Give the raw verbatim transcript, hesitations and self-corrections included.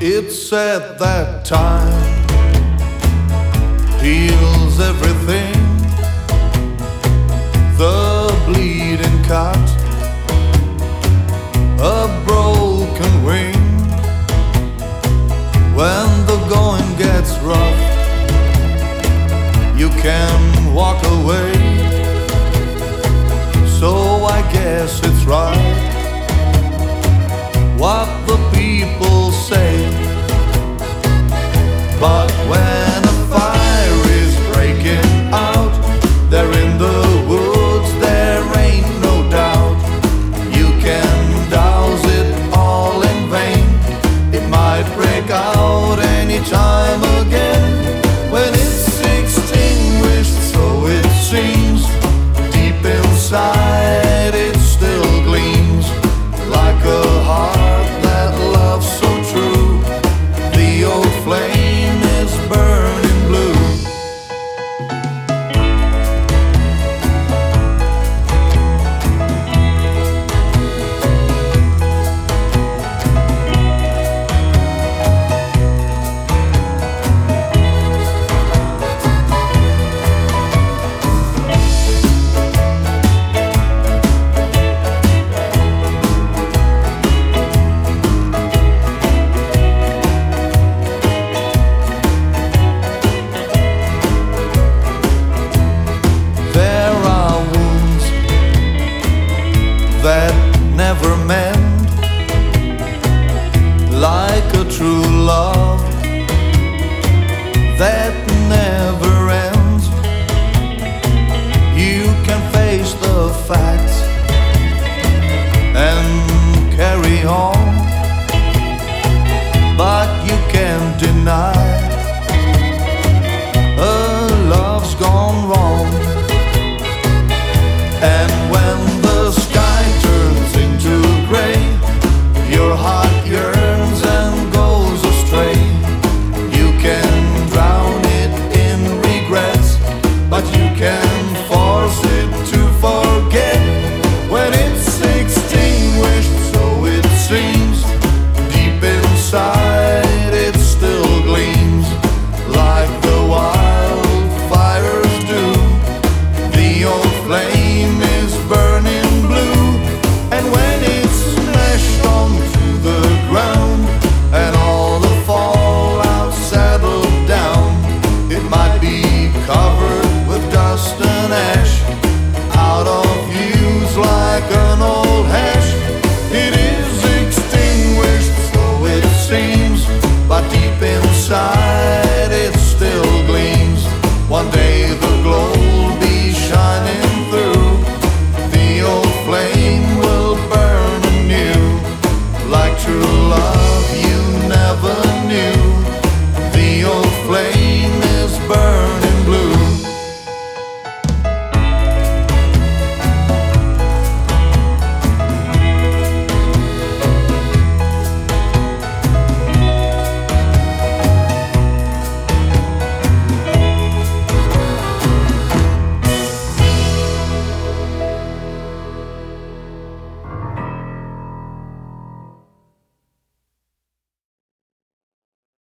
It's at that time heals everything. The bleeding cut, a broken wing. When the going gets rough, you can walk away. So I guess it's right what the people say. But when a fire is breaking out there in the woods, there ain't no doubt you can douse it all in vain. It might break out any time again. When it's extinguished, so it seems, deep inside it still gleams like a heart that loves so true. The old flame is burning blue. That never mend, like a true love.